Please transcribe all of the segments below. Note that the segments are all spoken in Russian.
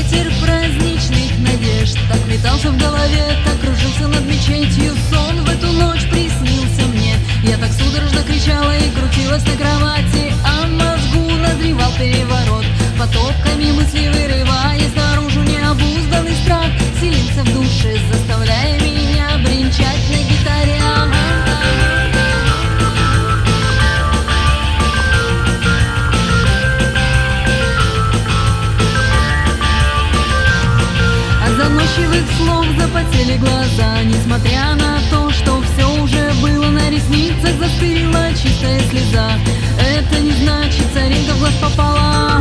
ветер праздничных надежд так метался в голове, так кружился над мечетью. Сон в эту ночь приснился мне. Я так судорожно кричала и крутилась на кровати, а в мозгу назревал переворот. Потоками мыслей вырываясь наружу, необузданный страх селился в душе, заставляя меня бренчать на гитаре. Заносчивых слов запотели глаза, несмотря на то, что все уже было, на ресницах застыла чистая слеза. Это не значит, соринка в глаз попала.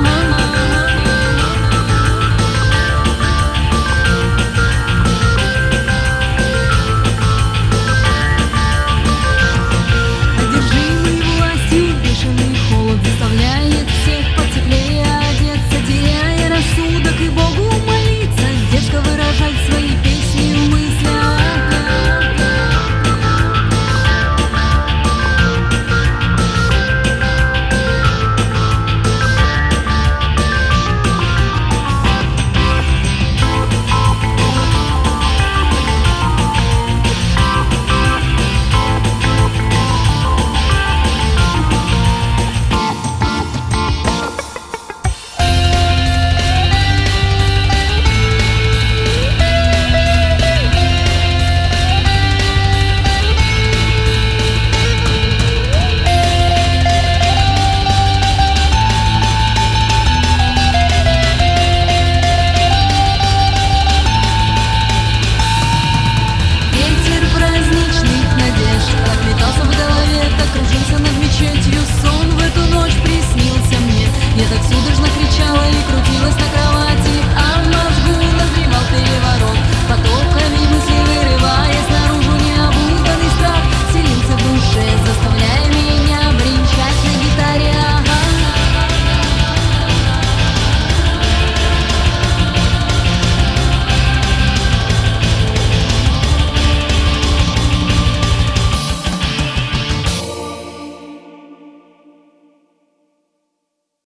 Одержимый властью бешеный холод заставляет всех потеплее одеться, теряя рассудок и Богу